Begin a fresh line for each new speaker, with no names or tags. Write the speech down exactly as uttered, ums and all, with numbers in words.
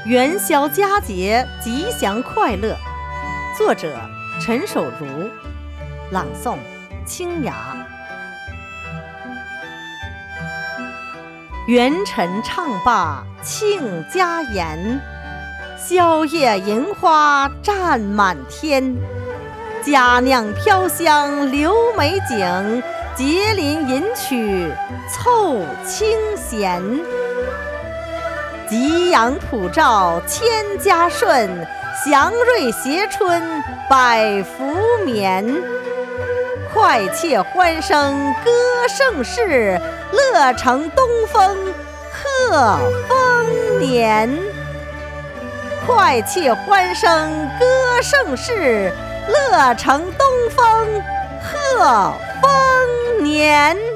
元宵佳节，吉祥快乐。作者：陈守如，朗诵：清雅。元辰唱罢庆家筵，宵夜银花占满天。佳酿飘香留美景，结邻银曲凑清弦。吉阳普照千家顺，祥瑞谐春百福绵。快切欢声歌盛世，乐成东风贺丰年。快切欢声歌盛世，乐成东风贺丰年。